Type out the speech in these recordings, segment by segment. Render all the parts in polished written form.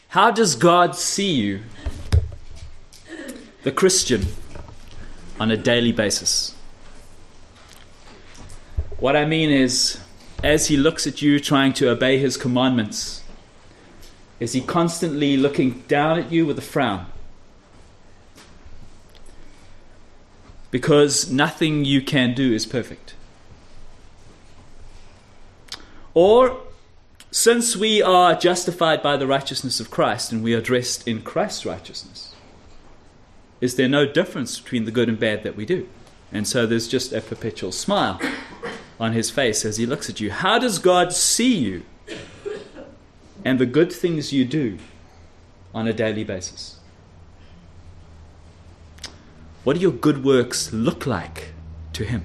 How does God see you, the Christian, on a daily basis? What I mean is, as he looks at you trying to obey his commandments, is he constantly looking down at you with a frown? Because nothing you can do is perfect. Or, since we are justified by the righteousness of Christ and we are dressed in Christ's righteousness, is there no difference between the good and bad that we do? And so there's just a perpetual smile on his face as he looks at you. How does God see you and the good things you do on a daily basis? What do your good works look like to him?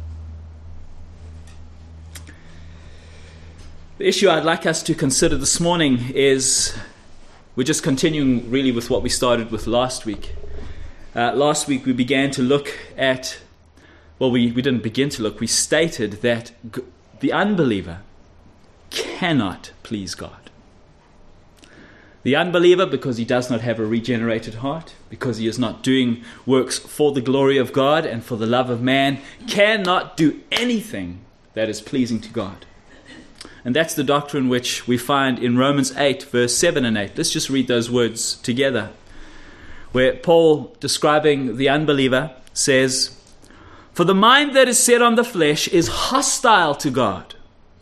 The issue I'd like us to consider this morning is, we're just continuing really with what we started with last week. Last week we began to look at, we didn't begin to look, we stated that the unbeliever cannot please God. The unbeliever, because he does not have a regenerated heart, because he is not doing works for the glory of God and for the love of man, cannot do anything that is pleasing to God. And that's the doctrine which we find in Romans 8, verse 7 and 8. Let's just read those words together, where Paul, describing the unbeliever, says, "For the mind that is set on the flesh is hostile to God.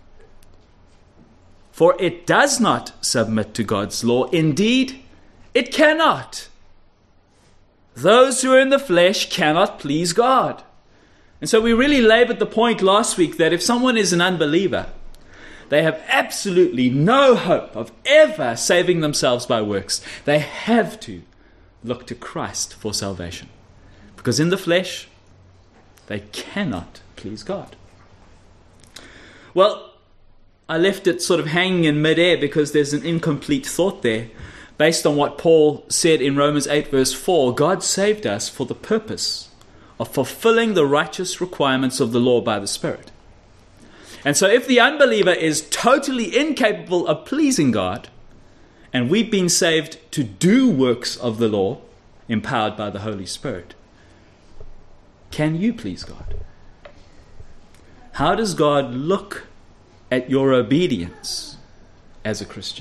For it does not submit to God's law. Indeed, it cannot. Those who are in the flesh cannot please God." And so we really labored the point last week that if someone is an unbeliever, they have absolutely no hope of ever saving themselves by works. They have to look to Christ for salvation. Because in the flesh, they cannot please God. Well, I left it sort of hanging in midair because there's an incomplete thought there. Based on what Paul said in Romans 8 verse 4, God saved us for the purpose of fulfilling the righteous requirements of the law by the Spirit. And so if the unbeliever is totally incapable of pleasing God, and we've been saved to do works of the law, empowered by the Holy Spirit, can you please God? How does God look at your obedience as a Christian?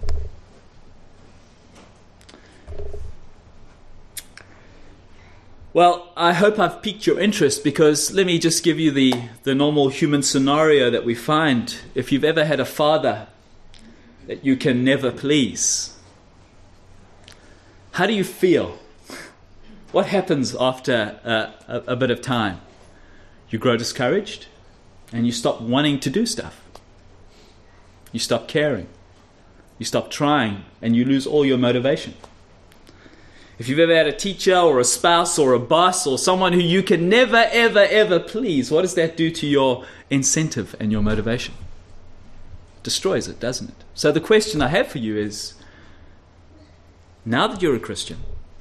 Well, I hope I've piqued your interest, because let me just give you the normal human scenario that we find. If you've ever had a father that you can never please, how do you feel? What happens after a bit of time? You grow discouraged and you stop wanting to do stuff. You stop caring. You stop trying, and you lose all your motivation. If you've ever had a teacher or a spouse or a boss or someone who you can never, ever, ever please, what does that do to your incentive and your motivation? Destroys it, doesn't it? So the question I have for you is, now that you're a Christian,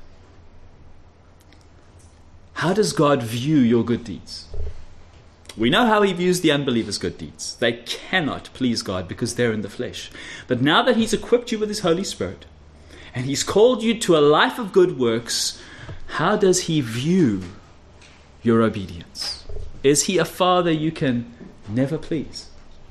how does God view your good deeds? We know how he views the unbelievers' good deeds. They cannot please God because they're in the flesh. But now that he's equipped you with his Holy Spirit, and he's called you to a life of good works, how does he view your obedience? Is he a father you can never please?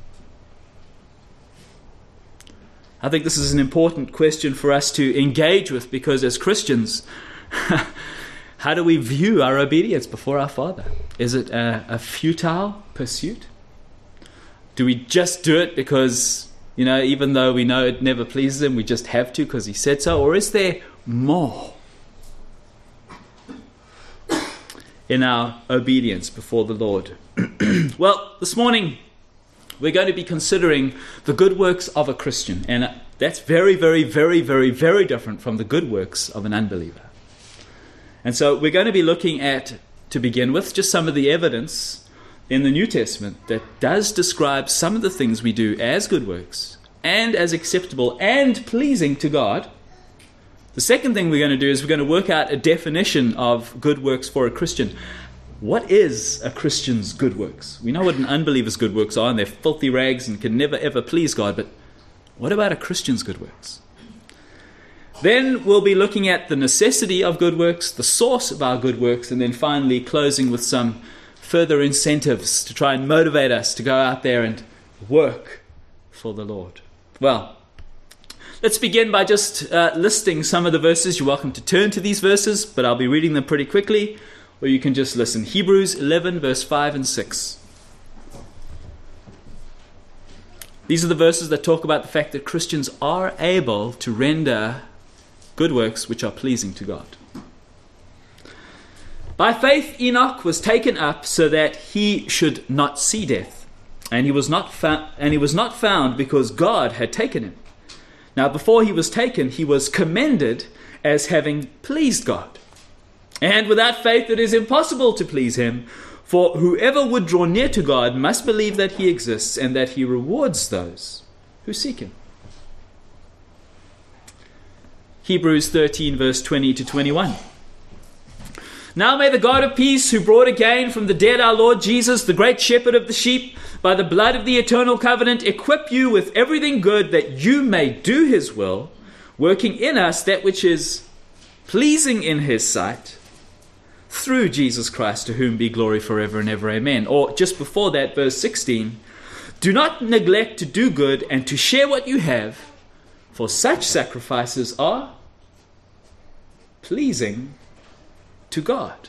I think this is an important question for us to engage with, because as Christians, how do we view our obedience before our Father? Is it a futile pursuit? Do we just do it because, even though we know it never pleases him, we just have to because he said so? Or is there more in our obedience before the Lord? Well, this morning we're going to be considering the good works of a Christian. And that's very, very, very, very, very different from the good works of an unbeliever. And so we're going to be looking at, to begin with, just some of the evidence in the New Testament that does describe some of the things we do as good works and as acceptable and pleasing to God. The second thing we're going to do is we're going to work out a definition of good works for a Christian. What is a Christian's good works? We know what an unbeliever's good works are, and they're filthy rags and can never ever please God, but what about a Christian's good works? Then we'll be looking at the necessity of good works, the source of our good works, and then finally closing with some further incentives to try and motivate us to go out there and work for the Lord. Well, let's begin by just listing some of the verses. You're welcome to turn to these verses, but I'll be reading them pretty quickly, or you can just listen. Hebrews 11, verse 5 and 6. These are the verses that talk about the fact that Christians are able to render good works which are pleasing to God. By faith Enoch was taken up so that he should not see death, and he was not found because God had taken him. Now before he was taken, he was commended as having pleased God. And without faith it is impossible to please him, for whoever would draw near to God must believe that he exists and that he rewards those who seek him. Hebrews 13, verse 20 to 21. Now may the God of peace, who brought again from the dead our Lord Jesus, the great shepherd of the sheep, by the blood of the eternal covenant, equip you with everything good that you may do his will, working in us that which is pleasing in his sight, through Jesus Christ, to whom be glory forever and ever. Amen. Or just before that, verse 16, do not neglect to do good and to share what you have, for such sacrifices are pleasing to God.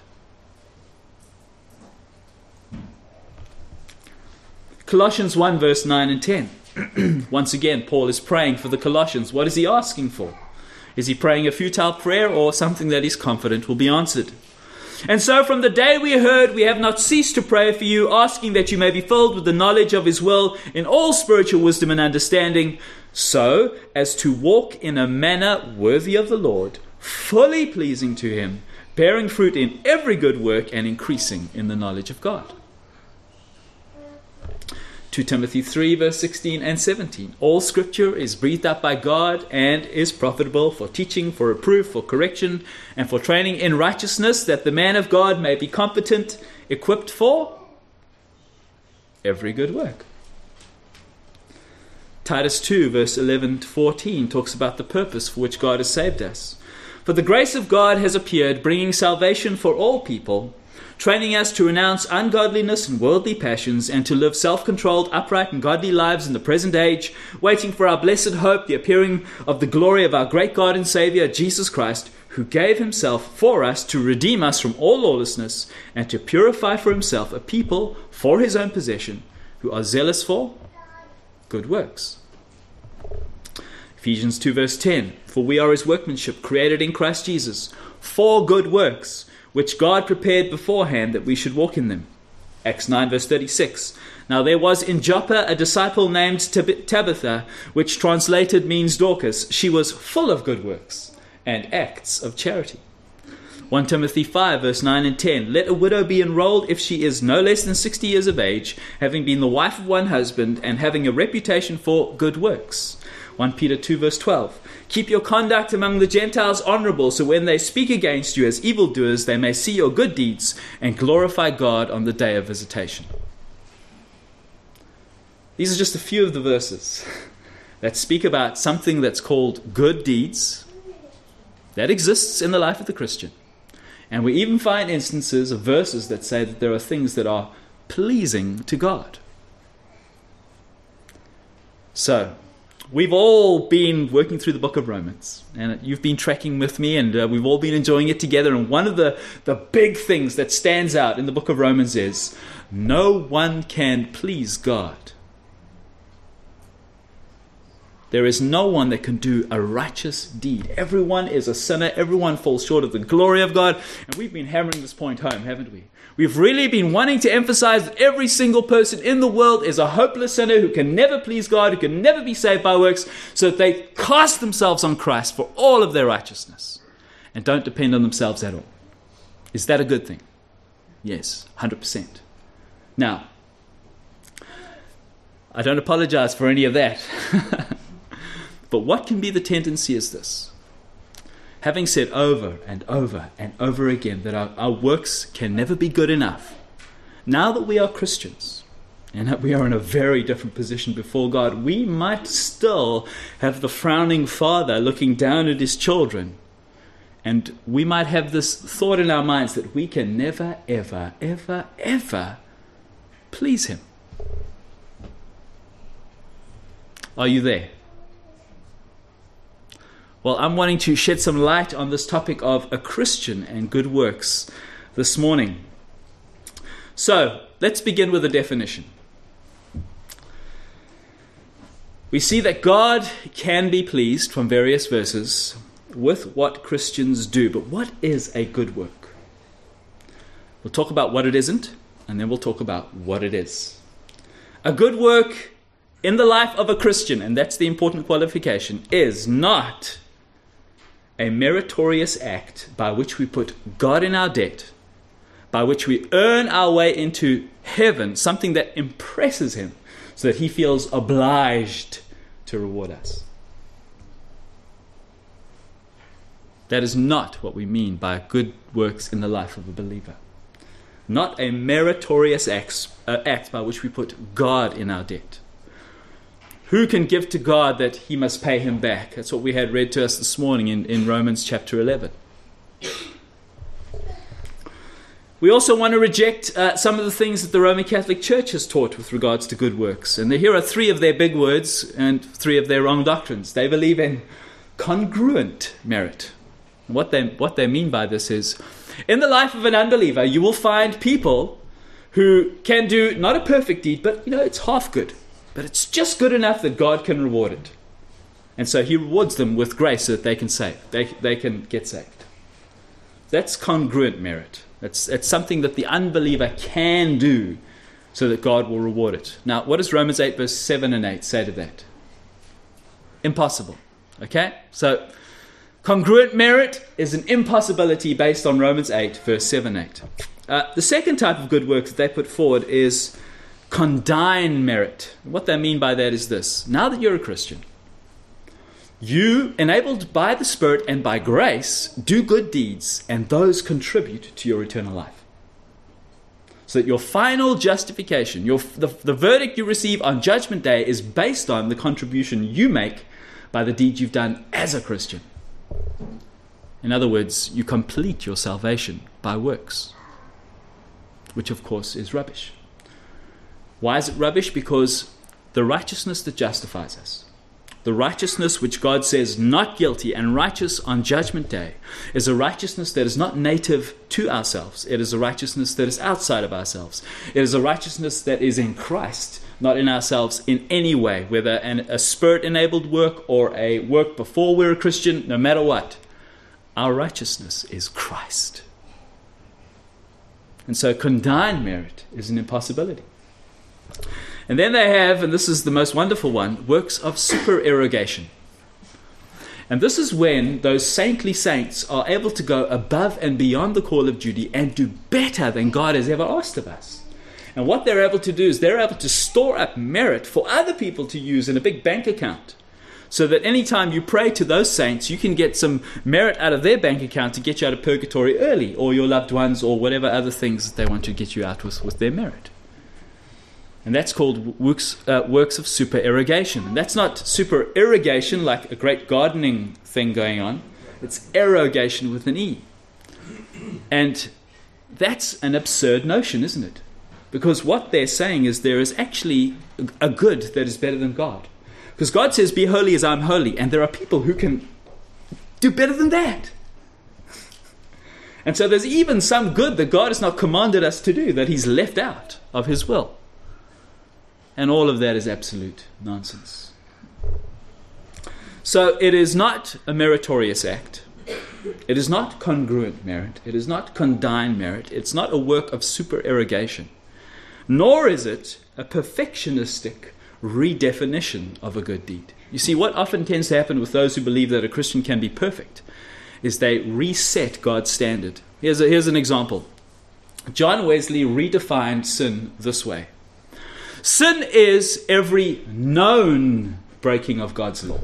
Colossians 1, verse 9 and 10. Once again, Paul is praying for the Colossians. What is he asking for? Is he praying a futile prayer or something that he's confident will be answered? And so from the day we heard, we have not ceased to pray for you, asking that you may be filled with the knowledge of his will in all spiritual wisdom and understanding, so as to walk in a manner worthy of the Lord, fully pleasing to him, bearing fruit in every good work and increasing in the knowledge of God. 2 Timothy 3, verse 16 and 17. All scripture is breathed out by God and is profitable for teaching, for reproof, for correction, and for training in righteousness, that the man of God may be competent, equipped for every good work. Titus 2, verse 11 to 14 talks about the purpose for which God has saved us. For the grace of God has appeared, bringing salvation for all people, training us to renounce ungodliness and worldly passions, and to live self-controlled, upright, and godly lives in the present age, waiting for our blessed hope, the appearing of the glory of our great God and Savior, Jesus Christ, who gave himself for us to redeem us from all lawlessness, and to purify for himself a people for his own possession, who are zealous for good works. Ephesians 2, verse 10. For we are his workmanship, created in Christ Jesus, for good works, which God prepared beforehand that we should walk in them. Acts 9, verse 36. Now there was in Joppa a disciple named Tabitha, which translated means Dorcas. She was full of good works and acts of charity. 1 Timothy 5, verse 9 and 10. Let a widow be enrolled if she is no less than 60 years of age, having been the wife of one husband, and having a reputation for good works. 1 Peter 2, verse 12. Keep your conduct among the Gentiles honorable, so when they speak against you as evildoers, they may see your good deeds and glorify God on the day of visitation. These are just a few of the verses that speak about something that's called good deeds that exists in the life of the Christian. And we even find instances of verses that say that there are things that are pleasing to God. So, we've all been working through the book of Romans, and you've been tracking with me, and we've all been enjoying it together. And one of the big things that stands out in the book of Romans is no one can please God. There is no one that can do a righteous deed. Everyone is a sinner. Everyone falls short of the glory of God. And we've been hammering this point home, haven't we? We've really been wanting to emphasize that every single person in the world is a hopeless sinner who can never please God, who can never be saved by works, so that they cast themselves on Christ for all of their righteousness and don't depend on themselves at all. Is that a good thing? Yes, 100%. Now, I don't apologize for any of that. But what can be the tendency is this. Having said over and over and over again that our works can never be good enough, now that we are Christians, and that we are in a very different position before God. We might still have the frowning father looking down at his children, and we might have this thought in our minds that we can never, ever, ever, ever please him. Are you there? Well, I'm wanting to shed some light on this topic of a Christian and good works this morning. So, let's begin with a definition. We see that God can be pleased from various verses with what Christians do. But what is a good work? We'll talk about what it isn't, and then we'll talk about what it is. A good work in the life of a Christian, and that's the important qualification, is not a meritorious act by which we put God in our debt, by which we earn our way into heaven, something that impresses him so that he feels obliged to reward us. That is not what we mean by good works in the life of a believer. Not a meritorious act by which we put God in our debt. Who can give to God that he must pay him back? That's what we had read to us this morning in Romans chapter 11. We also want to reject some of the things that the Roman Catholic Church has taught with regards to good works. And here are three of their big words and three of their wrong doctrines. They believe in congruent merit. What they mean by this is, in the life of an unbeliever, you will find people who can do not a perfect deed, but it's half good. But it's just good enough that God can reward it. And so he rewards them with grace so that they can they can get saved. That's congruent merit. It's something that the unbeliever can do so that God will reward it. Now, what does Romans 8 verse 7 and 8 say to that? Impossible. Okay? So, congruent merit is an impossibility based on Romans 8 verse 7 and 8. The second type of good work that they put forward is condign merit. What they mean by that is this. Now that you're a Christian, you, enabled by the Spirit and by grace, do good deeds, and those contribute to your eternal life. So that your final justification, the verdict you receive on Judgment Day is based on the contribution you make by the deeds you've done as a Christian. In other words, you complete your salvation by works, which of course is rubbish. Why is it rubbish? Because the righteousness that justifies us, the righteousness which God says not guilty and righteous on Judgment Day, is a righteousness that is not native to ourselves. It is a righteousness that is outside of ourselves. It is a righteousness that is in Christ, not in ourselves in any way, whether a Spirit-enabled work or a work before we're a Christian, no matter what. Our righteousness is Christ. And so condign merit is an impossibility. And then they have, and this is the most wonderful one, works of supererogation. And this is when those saintly saints are able to go above and beyond the call of duty and do better than God has ever asked of us. And what they're able to do is they're able to store up merit for other people to use in a big bank account. So that anytime you pray to those saints, you can get some merit out of their bank account to get you out of purgatory early, or your loved ones, or whatever other things that they want to get you out with their merit. And that's called works of supererogation. And that's not supererogation like a great gardening thing going on. It's erogation with an E. And that's an absurd notion, isn't it? Because what they're saying is there is actually a good that is better than God. Because God says, be holy as I'm holy. And there are people who can do better than that. And so there's even some good that God has not commanded us to do that he's left out of his will. And all of that is absolute nonsense. So it is not a meritorious act. It is not congruent merit. It is not condign merit. It's not a work of supererogation. Nor is it a perfectionistic redefinition of a good deed. You see, what often tends to happen with those who believe that a Christian can be perfect is they reset God's standard. Here's an example. John Wesley redefined sin this way. Sin is every known breaking of God's law,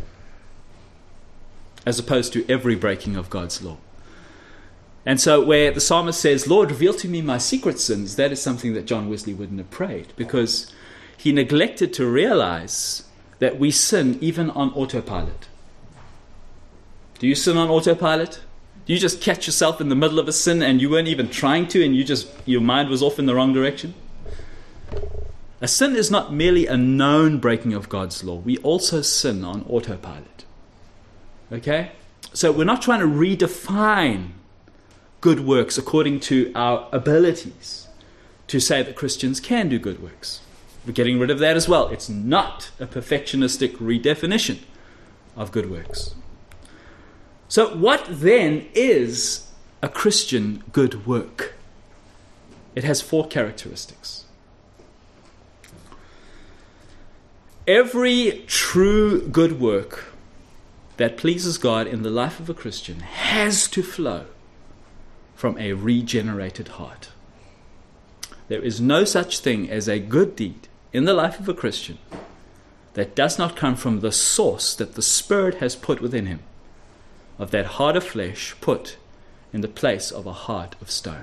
as opposed to every breaking of God's law. And so where the psalmist says, Lord, reveal to me my secret sins, that is something that John Wesley wouldn't have prayed, because he neglected to realize that we sin even on autopilot. Do you sin on autopilot? Do you just catch yourself in the middle of a sin and you weren't even trying to, and your mind was off in the wrong direction? A sin is not merely a known breaking of God's law. We also sin on autopilot. Okay? So we're not trying to redefine good works according to our abilities to say that Christians can do good works. We're getting rid of that as well. It's not a perfectionistic redefinition of good works. So what then is a Christian good work? It has 4 characteristics. Every true good work that pleases God in the life of a Christian has to flow from a regenerated heart. There is no such thing as a good deed in the life of a Christian that does not come from the source that the Spirit has put within him, of that heart of flesh put in the place of a heart of stone.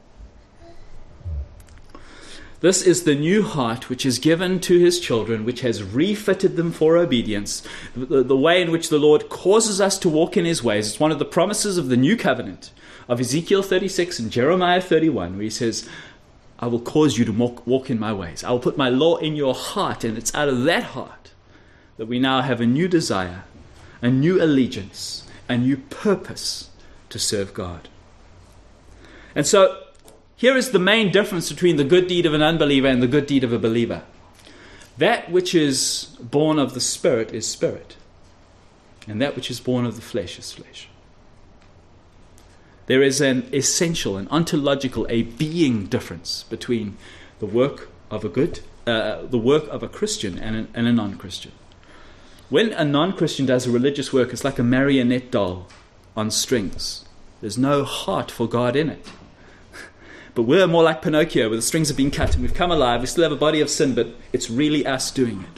This is the new heart which is given to his children, which has refitted them for obedience. The way in which the Lord causes us to walk in his ways. It's one of the promises of the new covenant of Ezekiel 36 and Jeremiah 31, where he says, I will cause you to walk in my ways. I will put my law in your heart, and it's out of that heart that we now have a new desire, a new allegiance, a new purpose to serve God. And so, here is the main difference between the good deed of an unbeliever and the good deed of a believer. That which is born of the Spirit is spirit, and that which is born of the flesh is flesh. There is an essential, an ontological, a being difference between the work of a Christian and a non-Christian. When a non-Christian does a religious work, it's like a marionette doll on strings. There's no heart for God in it. But we're more like Pinocchio, where the strings have been cut and we've come alive. We still have a body of sin, but it's really us doing it.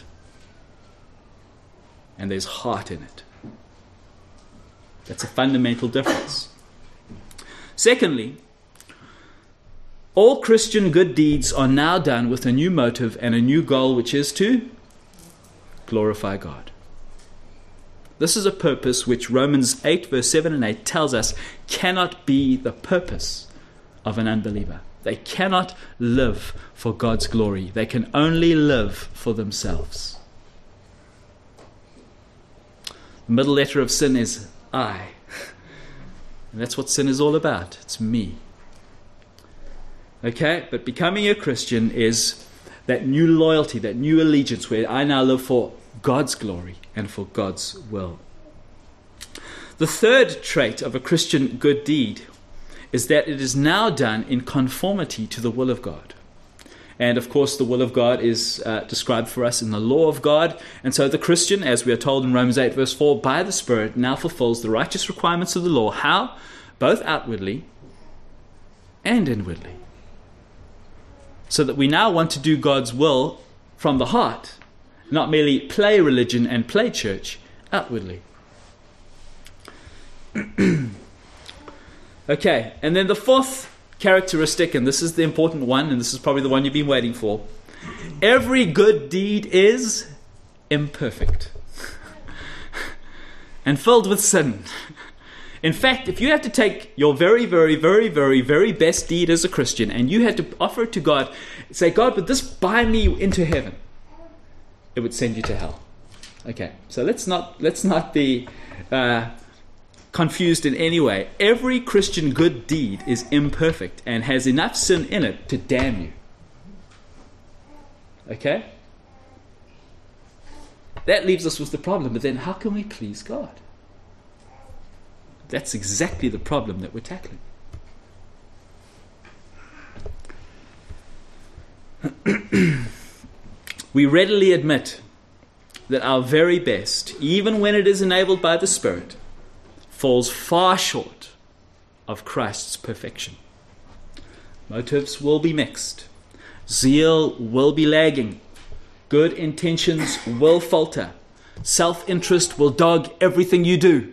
And there's heart in it. That's a fundamental difference. Secondly, all Christian good deeds are now done with a new motive and a new goal, which is to glorify God. This is a purpose which Romans 8 verse 7 and 8 tells us cannot be the purpose of an unbeliever. They cannot live for God's glory. They can only live for themselves. The middle letter of sin is I. And that's what sin is all about. It's me. Okay? But becoming a Christian is that new loyalty, that new allegiance where I now live for God's glory and for God's will. The third trait of a Christian good deed is that it is now done in conformity to the will of God. And of course, the will of God is described for us in the law of God. And so the Christian, as we are told in Romans 8 verse 4, by the Spirit now fulfills the righteous requirements of the law. How? Both outwardly and inwardly. So that we now want to do God's will from the heart, not merely play religion and play church outwardly. Okay, and then the fourth characteristic, and this is the important one, and this is probably the one you've been waiting for. Every good deed is imperfect and filled with sin. In fact, if you had to take your very, very, very, very, very best deed as a Christian and you had to offer it to God, say, God, would this buy me into heaven? It would send you to hell. Okay, so let's not be confused in any way. Every Christian good deed is imperfect and has enough sin in it to damn you. Okay? That leaves us with the problem, but then how can we please God? That's exactly the problem that we're tackling. We readily admit that our very best, even when it is enabled by the Spirit, falls far short of Christ's perfection. Motives will be mixed. Zeal will be lagging. Good intentions will falter. Self-interest will dog everything you do.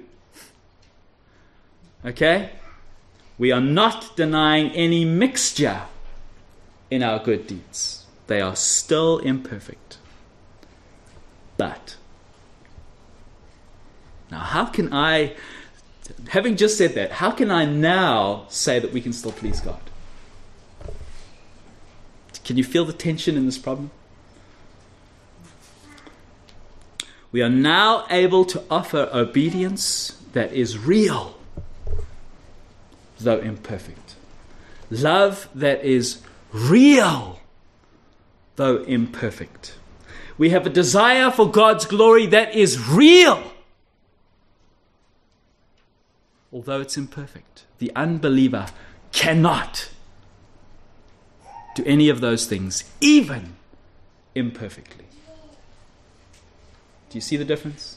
Okay? We are not denying any mixture in our good deeds. They are still imperfect. But, now how can I, having just said that, how can I now say that we can still please God? Can you feel the tension in this problem? We are now able to offer obedience that is real, though imperfect. Love that is real, though imperfect. We have a desire for God's glory that is real, although it's imperfect. The unbeliever cannot do any of those things, even imperfectly. Do you see the difference?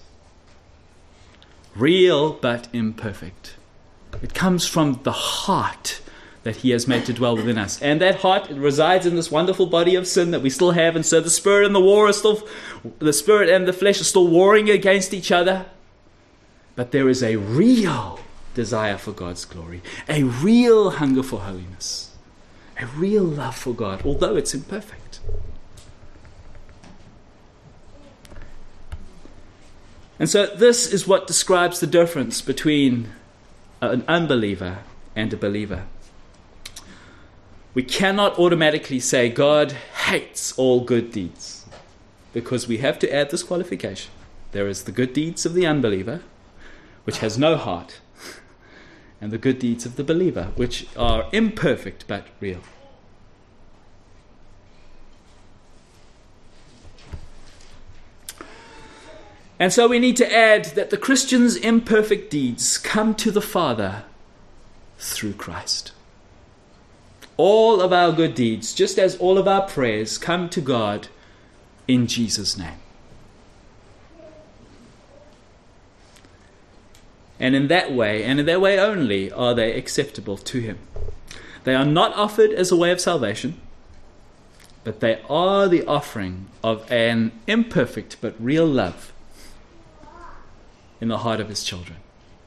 Real but imperfect. It comes from the heart that He has made to dwell within us. And that heart, it resides in this wonderful body of sin that we still have. And so the spirit and the spirit and the flesh are still warring against each other. But there is a real desire for God's glory, a real hunger for holiness, a real love for God, although it's imperfect. And so this is what describes the difference between an unbeliever and a believer. We cannot automatically say God hates all good deeds, because we have to add this qualification. There is the good deeds of the unbeliever, which has no heart, and the good deeds of the believer, which are imperfect but real. And so we need to add that the Christian's imperfect deeds come to the Father through Christ. All of our good deeds, just as all of our prayers, come to God in Jesus' name. And in that way, and in that way only, are they acceptable to Him. They are not offered as a way of salvation, but they are the offering of an imperfect but real love in the heart of His children.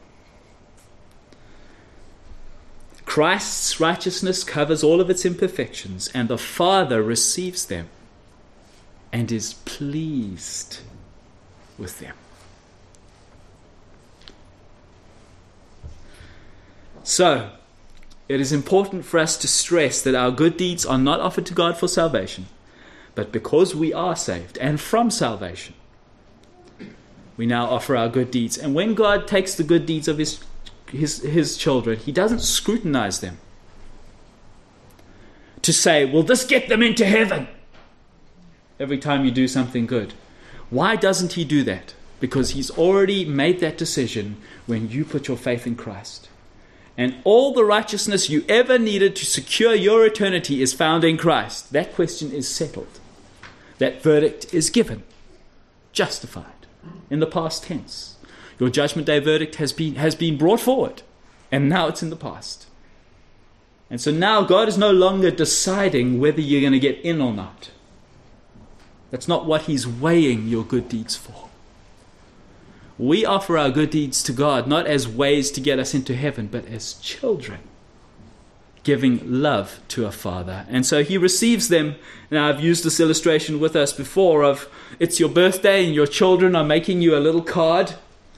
Christ's righteousness covers all of its imperfections, and the Father receives them and is pleased with them. So, it is important for us to stress that our good deeds are not offered to God for salvation, but because we are saved and from salvation, we now offer our good deeds. And when God takes the good deeds of His children, He doesn't scrutinize them to say, will this get them into heaven every time you do something good? Why doesn't He do that? Because He's already made that decision when you put your faith in Christ. And all the righteousness you ever needed to secure your eternity is found in Christ. That question is settled. That verdict is given. Justified. In the past tense. Your judgment day verdict has been brought forward. And now it's in the past. And so now God is no longer deciding whether you're going to get in or not. That's not what He's weighing your good deeds for. We offer our good deeds to God not as ways to get us into heaven, but as children, giving love to a Father. And so He receives them. Now, I've used this illustration with us before of it's your birthday and your children are making you a little card.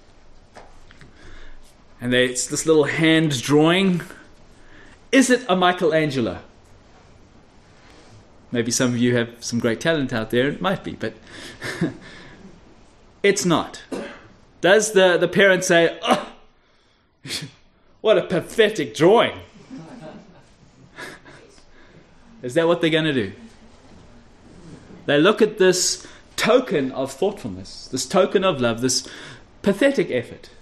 And it's this little hand drawing. Is it a Michelangelo? Maybe some of you have some great talent out there. It might be, but it's not. Does the parent say, oh, what a pathetic drawing? Is that what they're going to do? They look at this token of thoughtfulness, this token of love, this pathetic effort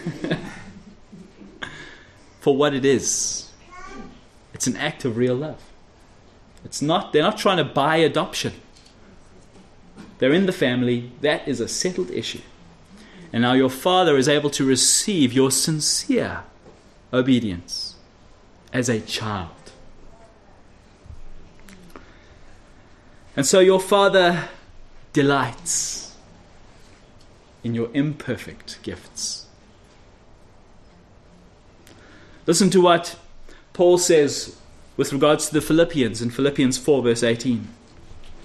for what it is. It's an act of real love. They're not trying to buy adoption. They're in the family. That is a settled issue. And now your Father is able to receive your sincere obedience as a child. And so your Father delights in your imperfect gifts. Listen to what Paul says with regards to the Philippians in Philippians 4 verse 18.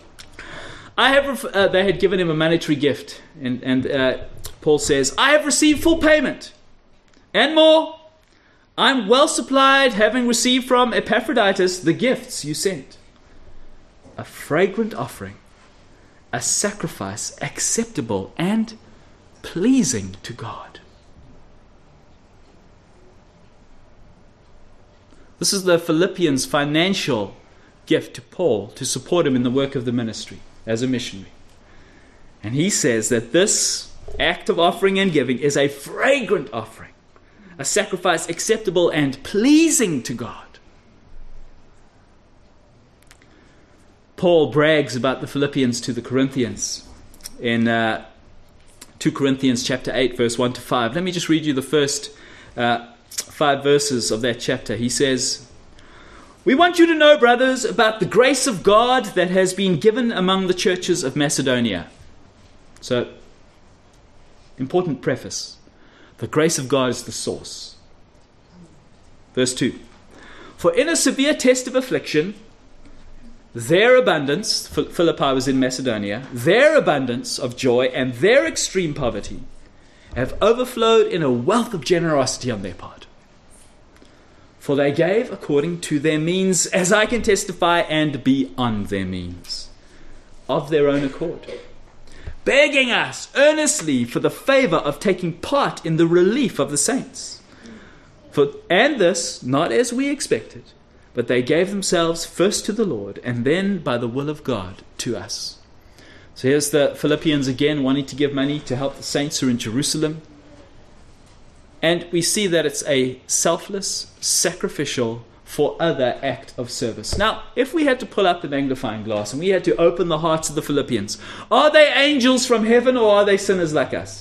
They had given him a monetary gift, and Paul says, I have received full payment, and more. I'm well supplied, having received from Epaphroditus the gifts you sent. A fragrant offering, a sacrifice acceptable and pleasing to God. This is the Philippians' financial gift to Paul to support him in the work of the ministry as a missionary. And he says that this act of offering and giving is a fragrant offering, a sacrifice acceptable and pleasing to God. Paul brags about the Philippians to the Corinthians in 2 Corinthians chapter 8, verse 1 to 5. Let me just read you the first 5 verses of that chapter. He says, we want you to know, brothers, about the grace of God that has been given among the churches of Macedonia. So, important preface. The grace of God is the source. Verse 2. For in a severe test of affliction, their abundance, Philippi was in Macedonia, their abundance of joy and their extreme poverty have overflowed in a wealth of generosity on their part. For they gave according to their means, as I can testify, and beyond their means, of their own accord, begging us earnestly for the favor of taking part in the relief of the saints. And this, not as we expected, but they gave themselves first to the Lord, and then by the will of God to us. So here's the Philippians again wanting to give money to help the saints who are in Jerusalem. And we see that it's a selfless, sacrificial, for other act of service. Now, if we had to pull out the magnifying glass and we had to open the hearts of the Philippians, are they angels from heaven or are they sinners like us?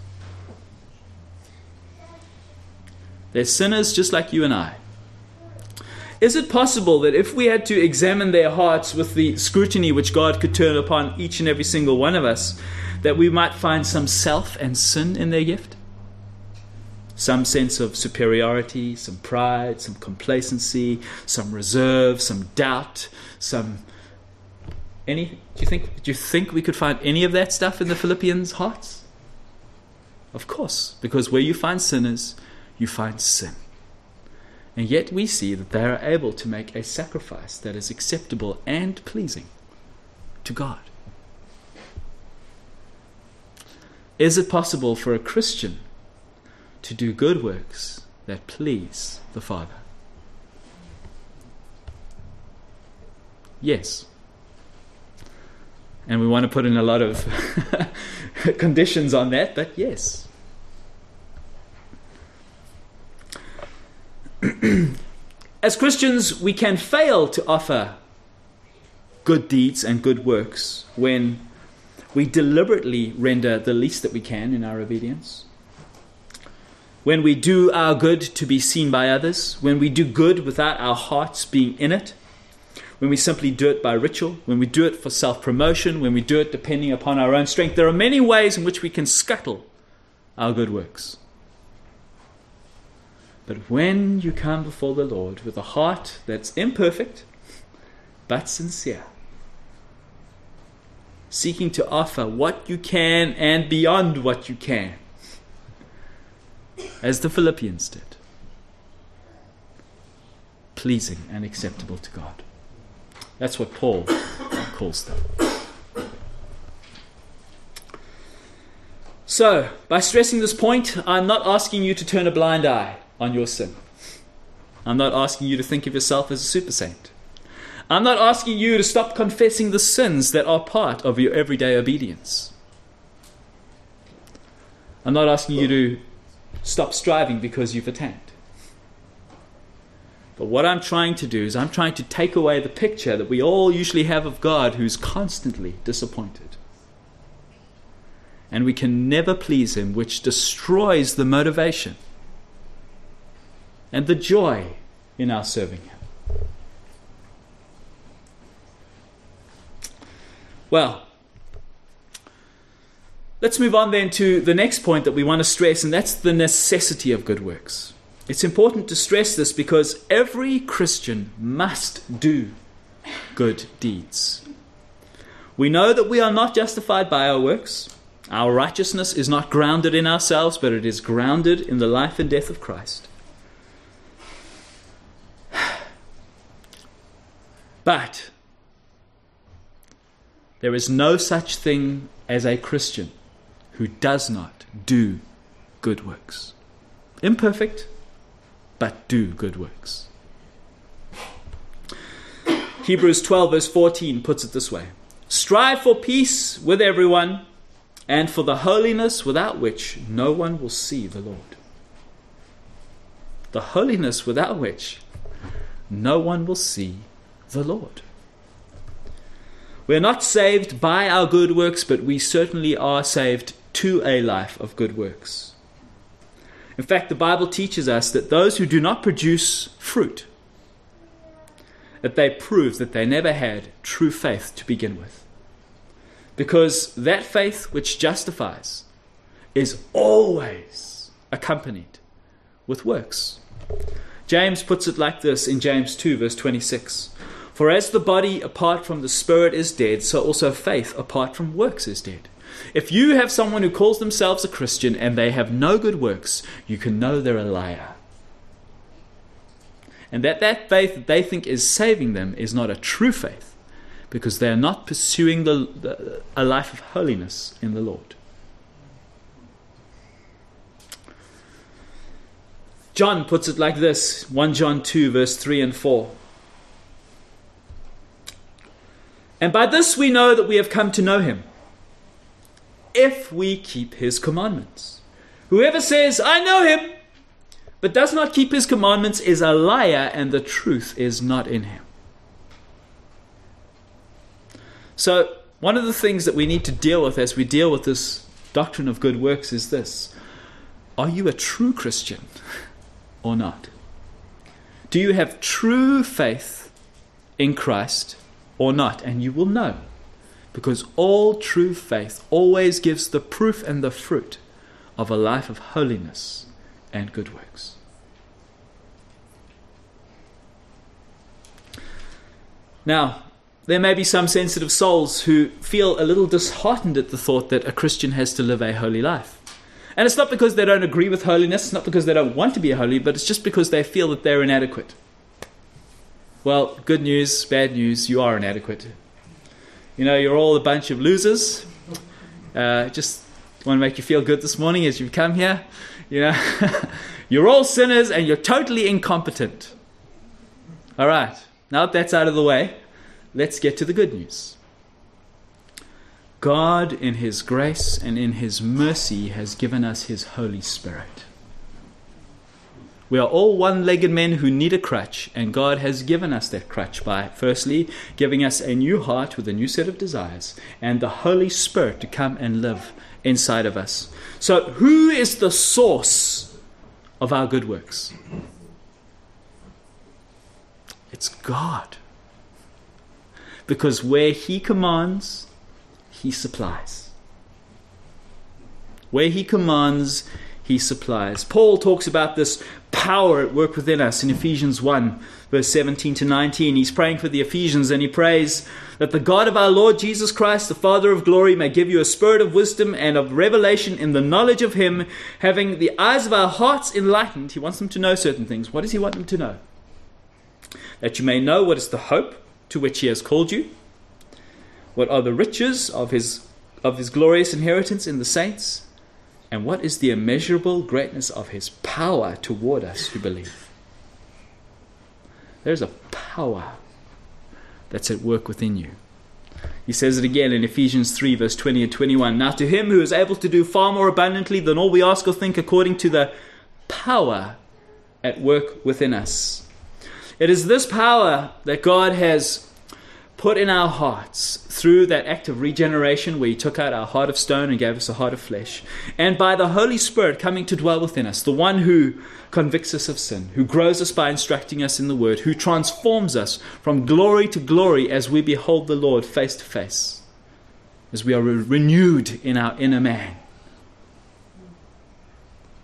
They're sinners just like you and I. Is it possible that if we had to examine their hearts with the scrutiny which God could turn upon each and every single one of us, that we might find some self and sin in their gift? Some sense of superiority, some pride, some complacency, some reserve, some doubt, some do you think we could find any of that stuff in the Philippians' hearts? Of course, because where you find sinners, you find sin. And yet we see that they are able to make a sacrifice that is acceptable and pleasing to God. Is it possible for a Christian to do good works that please the Father? Yes. And we want to put in a lot of conditions on that, but yes. As Christians, we can fail to offer good deeds and good works when we deliberately render the least that we can in our obedience. When we do our good to be seen by others, when we do good without our hearts being in it, when we simply do it by ritual, when we do it for self-promotion, when we do it depending upon our own strength. There are many ways in which we can scuttle our good works. But when you come before the Lord with a heart that's imperfect but sincere, seeking to offer what you can and beyond what you can, as the Philippians did, pleasing and acceptable to God. That's what Paul calls them. So, by stressing this point, I'm not asking you to turn a blind eye on your sin. I'm not asking you to think of yourself as a super saint. I'm not asking you to stop confessing the sins that are part of your everyday obedience. I'm not asking you to stop striving because you've attained. But what I'm trying to do is I'm trying to take away the picture that we all usually have of God who's constantly disappointed. And we can never please Him, which destroys the motivation and the joy in our serving Him. Well, let's move on then to the next point that we want to stress, and that's the necessity of good works. It's important to stress this because every Christian must do good deeds. We know that we are not justified by our works. Our righteousness is not grounded in ourselves, but it is grounded in the life and death of Christ. But there is no such thing as a Christian who does not do good works. Imperfect, but do good works. Hebrews 12 verse 14 puts it this way: strive for peace with everyone and for the holiness without which no one will see the Lord. The holiness without which no one will see the Lord. We are not saved by our good works, but we certainly are saved to a life of good works. In fact, the Bible teaches us that those who do not produce fruit, that they prove that they never had true faith to begin with. Because that faith which justifies is always accompanied with works. James puts it like this in James 2 verse 26. For as the body apart from the spirit is dead, so also faith apart from works is dead. If you have someone who calls themselves a Christian and they have no good works, you can know they're a liar. And that faith that they think is saving them is not a true faith, because they are not pursuing a life of holiness in the Lord. John puts it like this, 1 John 2 verse 3 and 4. And by this we know that we have come to know him, if we keep his commandments. Whoever says, I know him, but does not keep his commandments is a liar, and the truth is not in him. So, one of the things that we need to deal with as we deal with this doctrine of good works is this: are you a true Christian or not? Do you have true faith in Christ or not? And you will know, because all true faith always gives the proof and the fruit of a life of holiness and good works. Now, there may be some sensitive souls who feel a little disheartened at the thought that a Christian has to live a holy life. And it's not because they don't agree with holiness, it's not because they don't want to be holy, but it's just because they feel that they're inadequate. Well, good news, bad news, you are inadequate. You know, you're all a bunch of losers. Just want to make you feel good this morning as you've come here. You know, you're all sinners and you're totally incompetent. All right, now that that's out of the way, let's get to the good news. God, in his grace and in his mercy, has given us his Holy Spirit. We are all one-legged men who need a crutch, and God has given us that crutch by, firstly, giving us a new heart with a new set of desires, and the Holy Spirit to come and live inside of us. So, who is the source of our good works? It's God. Because where he commands, he supplies. Where he commands, he supplies. Paul talks about this power at work within us in Ephesians 1, verse 17 to 19. He's praying for the Ephesians, and he prays that the God of our Lord Jesus Christ, the Father of glory, may give you a spirit of wisdom and of revelation in the knowledge of him, having the eyes of our hearts enlightened. He wants them to know certain things. What does he want them to know? That you may know what is the hope to which he has called you, what are the riches of his glorious inheritance in the saints, and what is the immeasurable greatness of his power toward us who believe. There's a power that's at work within you. He says it again in Ephesians 3 verse 20 and 21. Now to him who is able to do far more abundantly than all we ask or think, according to the power at work within us. It is this power that God has put in our hearts through that act of regeneration where he took out our heart of stone and gave us a heart of flesh, and by the Holy Spirit coming to dwell within us, the one who convicts us of sin, who grows us by instructing us in the word, who transforms us from glory to glory as we behold the Lord face to face, as we are renewed in our inner man.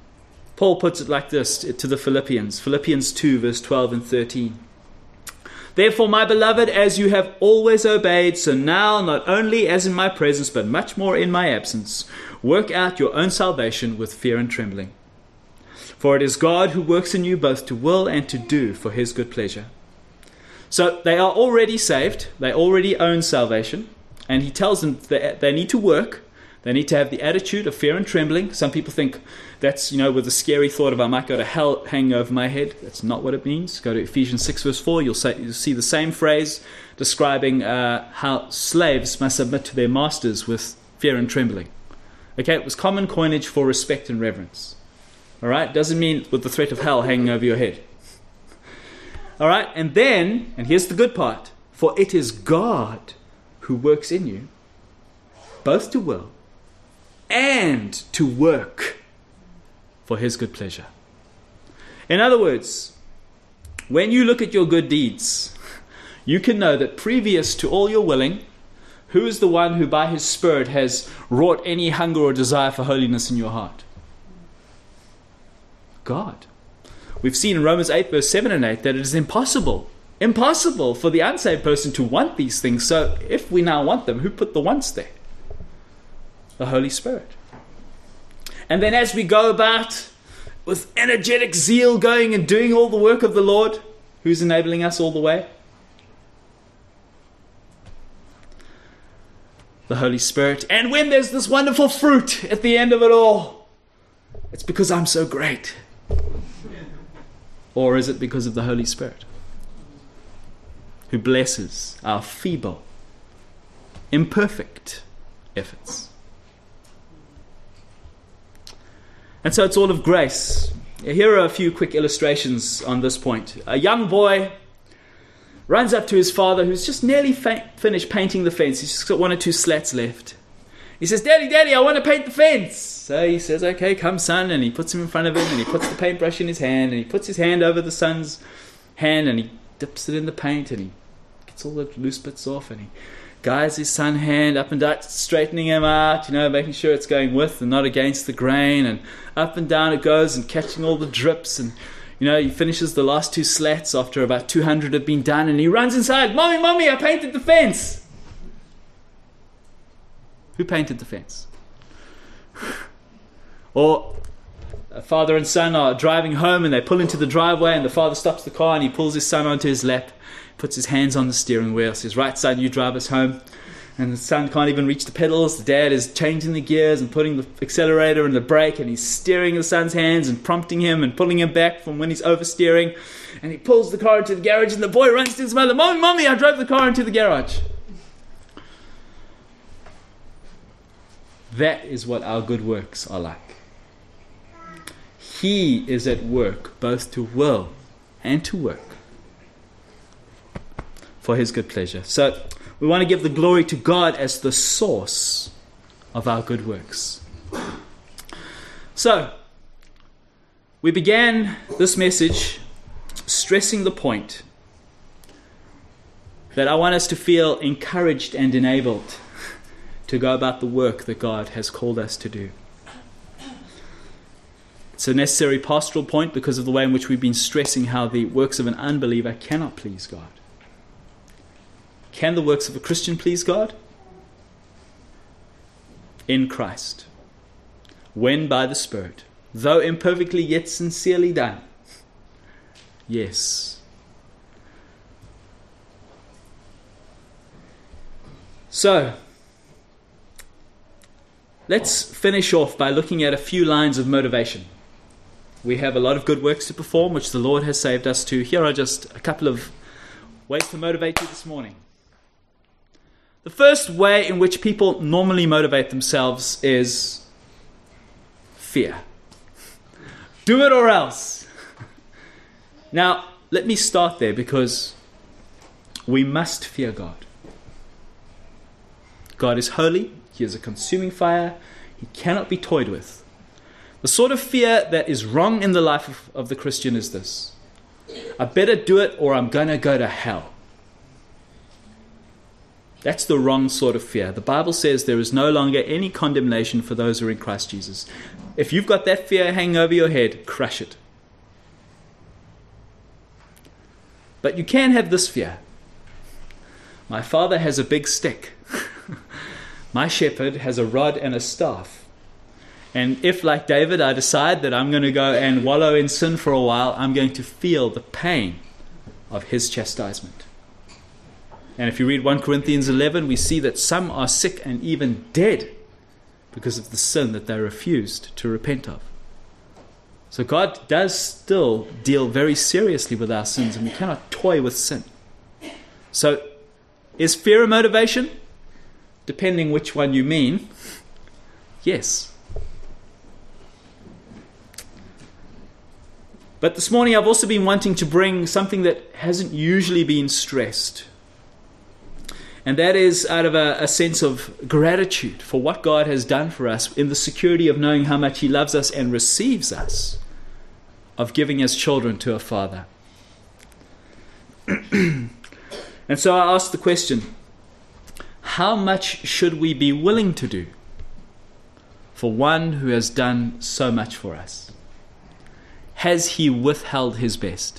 Paul puts it like this to the Philippians 2 verse 12 and 13. Therefore, my beloved, as you have always obeyed, so now, not only as in my presence, but much more in my absence, work out your own salvation with fear and trembling. For it is God who works in you both to will and to do for his good pleasure. So they are already saved. They already own salvation. And he tells them that they need to work. They need to have the attitude of fear and trembling. Some people think that's, with the scary thought of I might go to hell hanging over my head. That's not what it means. Go to Ephesians 6 verse 4. You'll see the same phrase describing how slaves must submit to their masters with fear and trembling. Okay, it was common coinage for respect and reverence. All right, doesn't mean with the threat of hell hanging over your head. All right, and here's the good part. For it is God who works in you, both to will and to work for his good pleasure. In other words, when you look at your good deeds, you can know that previous to all your willing, who is the one who by his Spirit has wrought any hunger or desire for holiness in your heart? God. We've seen in Romans 8 verse 7 and 8 that it is impossible for the unsaved person to want these things. So if we now want them, who put the wants there? The Holy Spirit. And then as we go about with energetic zeal going and doing all the work of the Lord, who's enabling us all the way? The Holy Spirit. And when there's this wonderful fruit at the end of it all, it's because I'm so great. Or is it because of the Holy Spirit, who blesses our feeble, imperfect efforts? And so it's all of grace. Here are a few quick illustrations on this point. A young boy runs up to his father, who's just nearly finished painting the fence. He's just got one or two slats left. He says, Daddy, I want to paint the fence. So he says, okay, come son. And he puts him in front of him and he puts the paintbrush in his hand and he puts his hand over the son's hand and he dips it in the paint and he gets all the loose bits off and he guides his son's hand up and down, straightening him out, making sure it's going with and not against the grain, and up and down it goes and catching all the drips, and he finishes the last two slats after about 200 have been done, and he runs inside. Mommy, I painted the fence. Who painted the fence? Or a father and son are driving home and they pull into the driveway and the father stops the car and he pulls his son onto his lap, puts his hands on the steering wheel, says, right son, you drive us home. And the son can't even reach the pedals. The dad is changing the gears and putting the accelerator and the brake, and he's steering the son's hands and prompting him and pulling him back from when he's oversteering. And he pulls the car into the garage and the boy runs to his mother, Mommy, I drove the car into the garage. That is what our good works are like. He is at work both to will and to work for his good pleasure. So we want to give the glory to God as the source of our good works. So we began this message stressing the point that I want us to feel encouraged and enabled to go about the work that God has called us to do. It's a necessary pastoral point because of the way in which we've been stressing how the works of an unbeliever cannot please God. Can the works of a Christian please God? In Christ. When by the Spirit, though imperfectly yet sincerely done. Yes. So, let's finish off by looking at a few lines of motivation. We have a lot of good works to perform, which the Lord has saved us to. Here are just a couple of ways to motivate you this morning. The first way in which people normally motivate themselves is fear. Do it or else. Now, let me start there because we must fear God. God is holy. He is a consuming fire. He cannot be toyed with. The sort of fear that is wrong in the life of the Christian is this: I better do it or I'm going to go to hell. That's the wrong sort of fear. The Bible says there is no longer any condemnation for those who are in Christ Jesus. If you've got that fear hanging over your head, crush it. But you can have this fear. My father has a big stick. My shepherd has a rod and a staff. And if, like David, I decide that I'm going to go and wallow in sin for a while, I'm going to feel the pain of his chastisement. And if you read 1 Corinthians 11, we see that some are sick and even dead because of the sin that they refused to repent of. So God does still deal very seriously with our sins, and we cannot toy with sin. So, is fear a motivation? Depending which one you mean, yes. But this morning I've also been wanting to bring something that hasn't usually been stressed. And that is out of a sense of gratitude for what God has done for us, in the security of knowing how much He loves us and receives us, of giving as children to a Father. And so I ask the question, how much should we be willing to do for one who has done so much for us? Has He withheld His best?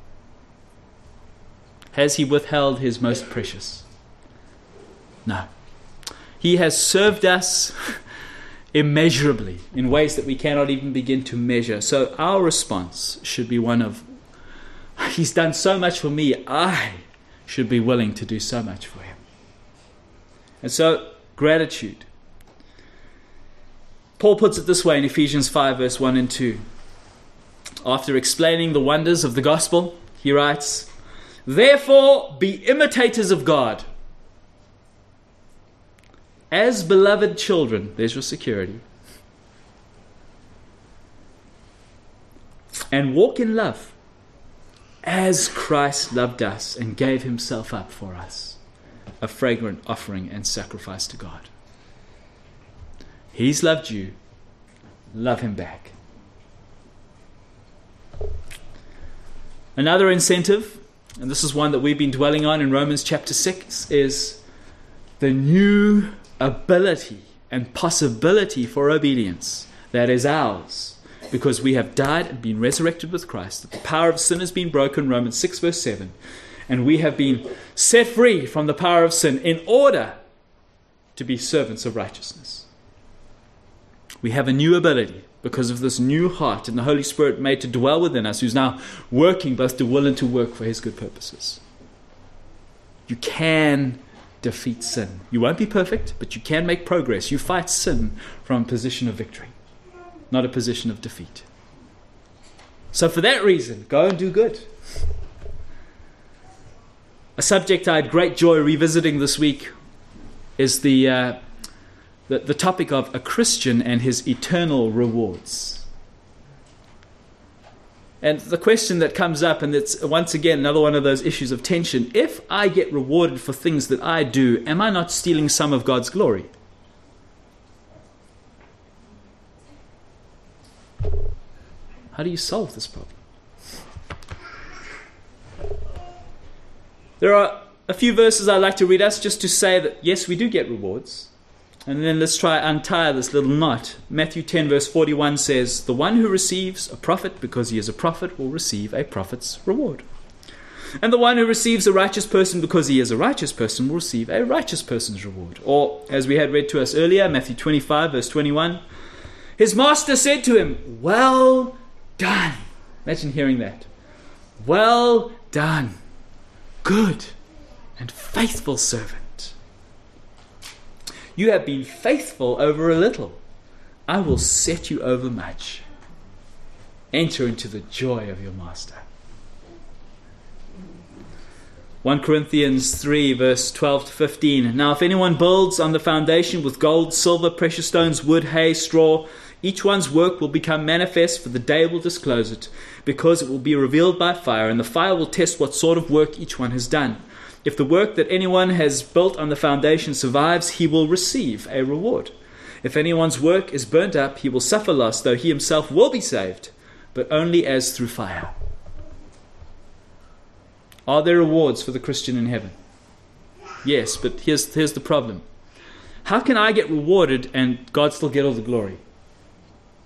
Has He withheld His most precious? No. He has served us immeasurably in ways that we cannot even begin to measure. So our response should be one of, He's done so much for me, I should be willing to do so much for Him. And so, gratitude. Paul puts it this way in Ephesians 5, verse 1 and 2. After explaining the wonders of the gospel, he writes, "Therefore be imitators of God, as beloved children," there's your security, "and walk in love, as Christ loved us and gave Himself up for us, a fragrant offering and sacrifice to God." He's loved you. Love Him back. Another incentive, and this is one that we've been dwelling on in Romans chapter 6, is the new ability and possibility for obedience that is ours because we have died and been resurrected with Christ. That the power of sin has been broken, Romans 6 verse 7, and we have been set free from the power of sin in order to be servants of righteousness. We have a new ability because of this new heart and the Holy Spirit made to dwell within us, who's now working both to will and to work for His good purposes. You can defeat sin. You won't be perfect, but you can make progress. You fight sin from a position of victory, not a position of defeat. So for that reason, go and do good. A subject I had great joy revisiting this week is the topic of a Christian and his eternal rewards. And the question that comes up, and it's once again another one of those issues of tension, if I get rewarded for things that I do, am I not stealing some of God's glory? How do you solve this problem? There are a few verses I'd like to read us just to say that yes, we do get rewards. And then let's try untie this little knot. Matthew 10 verse 41 says, "The one who receives a prophet because he is a prophet will receive a prophet's reward. And the one who receives a righteous person because he is a righteous person will receive a righteous person's reward." Or, as we had read to us earlier, Matthew 25 verse 21, "His master said to him, 'Well done.'" Imagine hearing that. "Well done, good and faithful servant. You have been faithful over a little. I will set you over much. Enter into the joy of your master." 1 Corinthians 3 verse 12 to 15. "Now if anyone builds on the foundation with gold, silver, precious stones, wood, hay, straw, each one's work will become manifest, for the day will disclose it, because it will be revealed by fire, and the fire will test what sort of work each one has done. If the work that anyone has built on the foundation survives, he will receive a reward. If anyone's work is burnt up, he will suffer loss, though he himself will be saved, but only as through fire." Are there rewards for the Christian in heaven? Yes, but here's the problem. How can I get rewarded and God still get all the glory?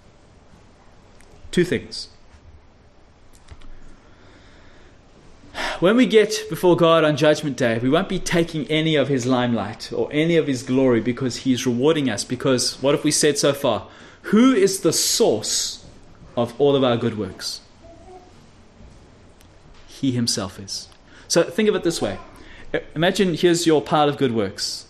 Two things. when we get before God on Judgment Day, we won't be taking any of his limelight or any of his glory because he's rewarding us. Because what have we said so far? Who is the source of all of our good works? He himself is. So think of it this way. Imagine here's your pile of good works.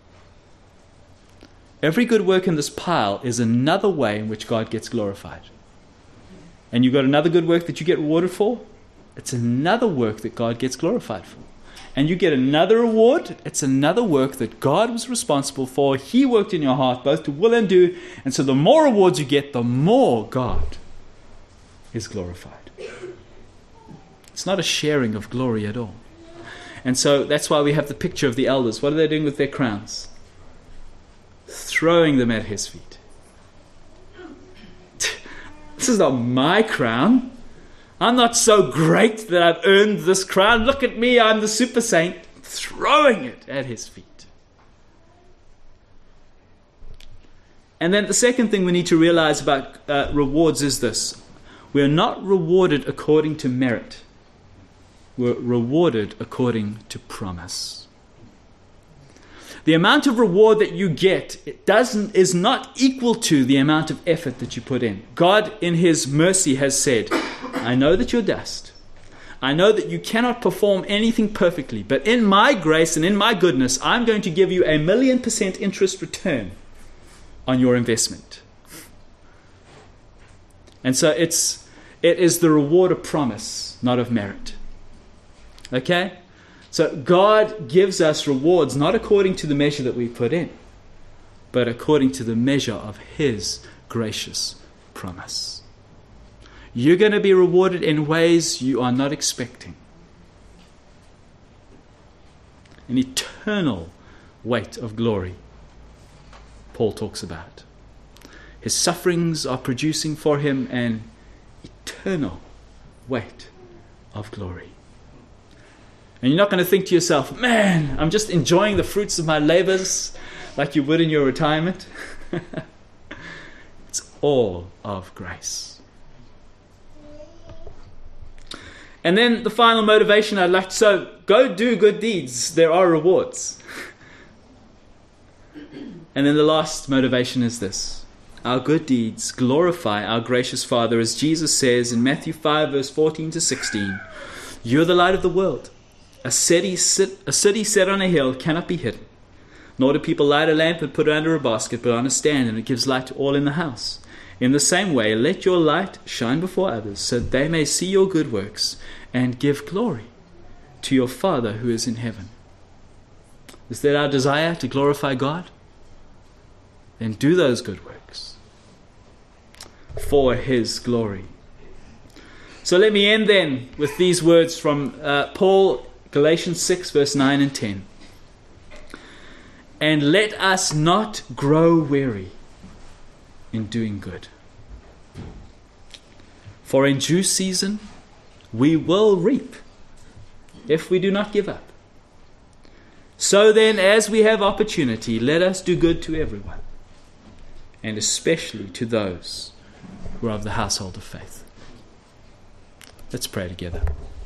Every good work in this pile is another way in which God gets glorified. And you've got another good work that you get rewarded for. It's another work that God gets glorified for. And you get another reward. It's another work that God was responsible for. He worked in your heart both to will and do. And so the more rewards you get, the more God is glorified. It's not a sharing of glory at all. And so that's why we have the picture of the elders. What are they doing with their crowns? Throwing them at his feet. This is not my crown. I'm not so great that I've earned this crown. Look at me, I'm the super saint. Throwing it at his feet. And then the second thing we need to realize about rewards is this. We're not rewarded according to merit. We're rewarded according to promise. The amount of reward that you get is not equal to the amount of effort that you put in. God, in his mercy, has said, I know that you're dust. I know that you cannot perform anything perfectly, but in my grace and in my goodness, I'm going to give you 1,000,000% interest return on your investment. And so it is the reward of promise, not of merit. Okay? So God gives us rewards not according to the measure that we put in, but according to the measure of his gracious promise. You're going to be rewarded in ways you are not expecting. An eternal weight of glory, Paul talks about. His sufferings are producing for him an eternal weight of glory. And you're not going to think to yourself, man, I'm just enjoying the fruits of my labors like you would in your retirement. It's all of grace. And then the final motivation I'd like to, so go do good deeds. There are rewards. And then the last motivation is this. Our good deeds glorify our gracious Father, as Jesus says in Matthew 5, verse 14 to 16. You're the light of the world. A city set on a hill cannot be hidden. Nor do people light a lamp and put it under a basket, but on a stand, and it gives light to all in the house. In the same way, let your light shine before others, so that they may see your good works and give glory to your Father who is in heaven. Is that our desire, to glorify God? Then do those good works for his glory. So let me end then with these words from Paul, Galatians 6, verse 9 and 10. And let us not grow weary in doing good. For in due season we will reap if we do not give up. So then, as we have opportunity, let us do good to everyone, and especially to those who are of the household of faith. Let's pray together.